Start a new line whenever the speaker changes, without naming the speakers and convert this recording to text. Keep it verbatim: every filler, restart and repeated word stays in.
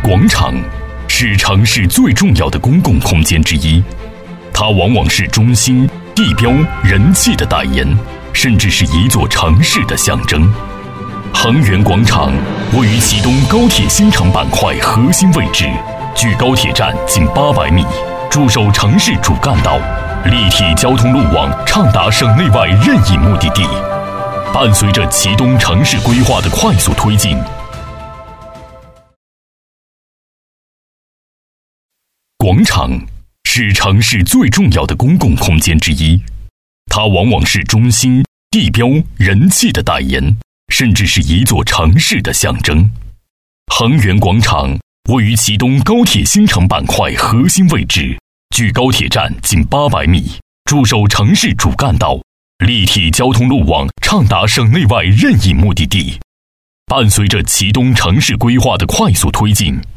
广场是城市最重要的公共空间之一，它往往是中心、地标、人气的代言，甚至是一座城市的象征。恒源广场位于其东高铁新城板块核心位置，距高铁站近八百米，驻守城市主干道，立体交通路网畅达省内外任意目的地。伴随着其东城市规划的快速推进，广场是城市最重要的公共空间之一，它往往是中心、地标、人气的代言，甚至是一座城市的象征。恒源广场位于其东高铁新城板块核心位置，距高铁站近八百米，驻守城市主干道，立体交通路网畅达省内外任意目的地。伴随着其东城市规划的快速推进，